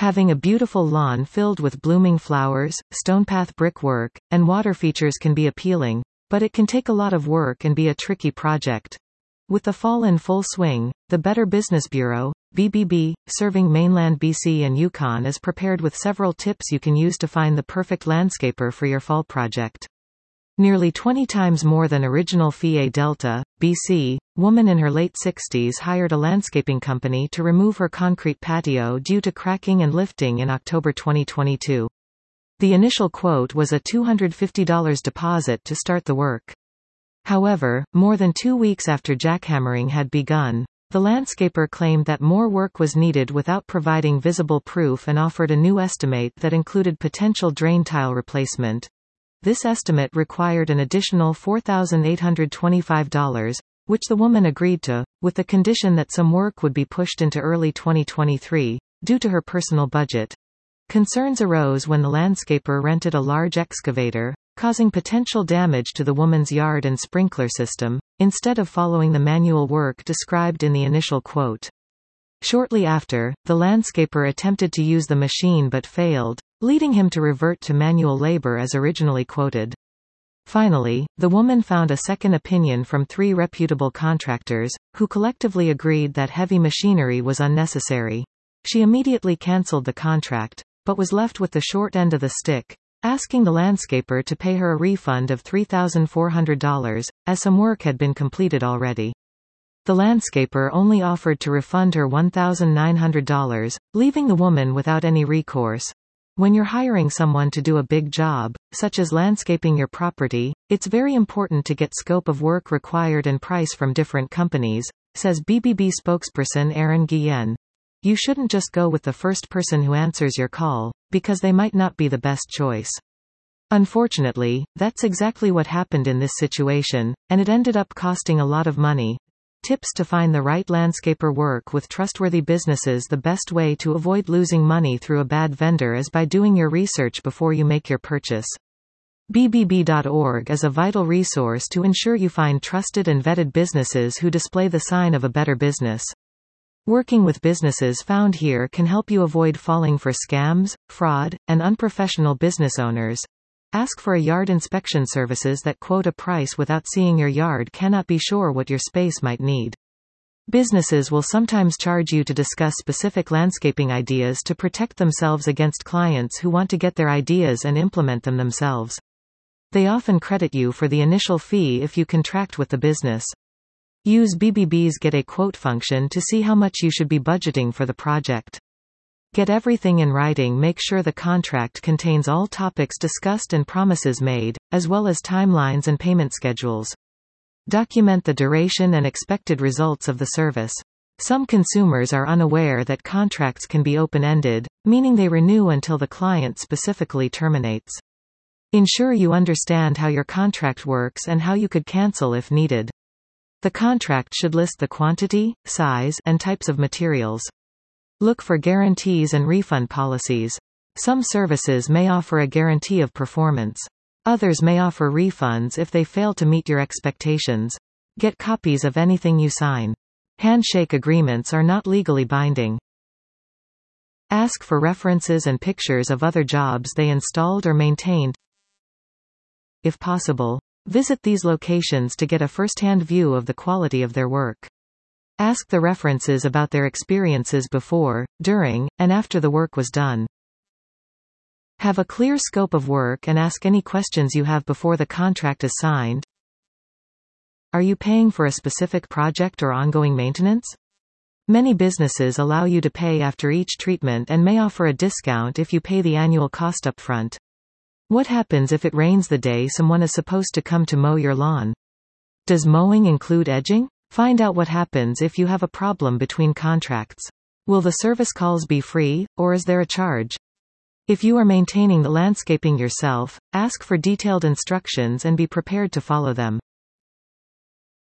Having a beautiful lawn filled with blooming flowers, stonepath brickwork, and water features can be appealing, but it can take a lot of work and be a tricky project. With the fall in full swing, the Better Business Bureau, BBB, serving mainland BC and Yukon, is prepared with several tips you can use to find the perfect landscaper for your fall project. Nearly 20 times more than original fee. A Delta, BC, woman in her late 60s hired a landscaping company to remove her concrete patio due to cracking and lifting in October 2022. The initial quote was a $250 deposit to start the work. However, more than 2 weeks after jackhammering had begun, the landscaper claimed that more work was needed without providing visible proof and offered a new estimate that included potential drain tile replacement. This estimate required an additional $4,825, which the woman agreed to, with the condition that some work would be pushed into early 2023, due to her personal budget. Concerns arose when the landscaper rented a large excavator, causing potential damage to the woman's yard and sprinkler system, instead of following the manual work described in the initial quote. Shortly after, the landscaper attempted to use the machine but failed, leading him to revert to manual labor as originally quoted. Finally, the woman found a second opinion from 3 reputable contractors, who collectively agreed that heavy machinery was unnecessary. She immediately cancelled the contract, but was left with the short end of the stick, asking the landscaper to pay her a refund of $3,400, as some work had been completed already. The landscaper only offered to refund her $1,900, leaving the woman without any recourse. When you're hiring someone to do a big job, such as landscaping your property, it's very important to get scope of work required and price from different companies, says BBB spokesperson Aaron Guillen. You shouldn't just go with the first person who answers your call, because they might not be the best choice. Unfortunately, that's exactly what happened in this situation, and it ended up costing a lot of money. Tips to find the right landscaper. Work with trustworthy businesses. The best way to avoid losing money through a bad vendor is by doing your research before you make your purchase. BBB.org is a vital resource to ensure you find trusted and vetted businesses who display the sign of a better business. Working with businesses found here can help you avoid falling for scams, fraud, and unprofessional business owners. Ask for a yard inspection. Services that quote a price without seeing your yard cannot be sure what your space might need. Businesses will sometimes charge you to discuss specific landscaping ideas to protect themselves against clients who want to get their ideas and implement them themselves. They often credit you for the initial fee if you contract with the business. Use BBB's Get a Quote function to see how much you should be budgeting for the project. Get everything in writing. Make sure the contract contains all topics discussed and promises made, as well as timelines and payment schedules. Document the duration and expected results of the service. Some consumers are unaware that contracts can be open-ended, meaning they renew until the client specifically terminates. Ensure you understand how your contract works and how you could cancel if needed. The contract should list the quantity, size, and types of materials. Look for guarantees and refund policies. Some services may offer a guarantee of performance. Others may offer refunds if they fail to meet your expectations. Get copies of anything you sign. Handshake agreements are not legally binding. Ask for references and pictures of other jobs they installed or maintained. If possible, visit these locations to get a first-hand view of the quality of their work. Ask the references about their experiences before, during, and after the work was done. Have a clear scope of work and ask any questions you have before the contract is signed. Are you paying for a specific project or ongoing maintenance? Many businesses allow you to pay after each treatment and may offer a discount if you pay the annual cost up front. What happens if it rains the day someone is supposed to come to mow your lawn? Does mowing include edging? Find out what happens if you have a problem between contracts. Will the service calls be free, or is there a charge? If you are maintaining the landscaping yourself, ask for detailed instructions and be prepared to follow them.